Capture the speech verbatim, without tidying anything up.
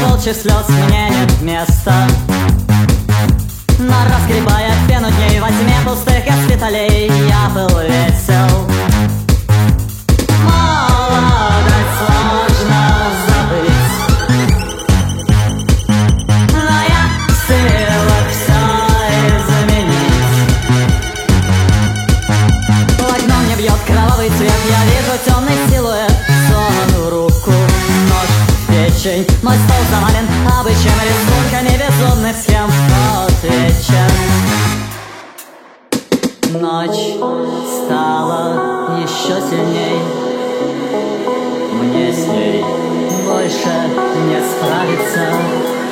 волчьих слез мне нет места. Но разгребая пену дней во тьме пустых госпиталей, я был весел. Молодость сложно забыть, но я в силах все изменить. В окно мне бьет кровавый цвет, я вижу темный силуэт, сунул руку, нож в печень. Мой стол завален обычаем, рисунками безумных схем. Тот вечер ночь стала еще сильней, мне с ней больше не справиться.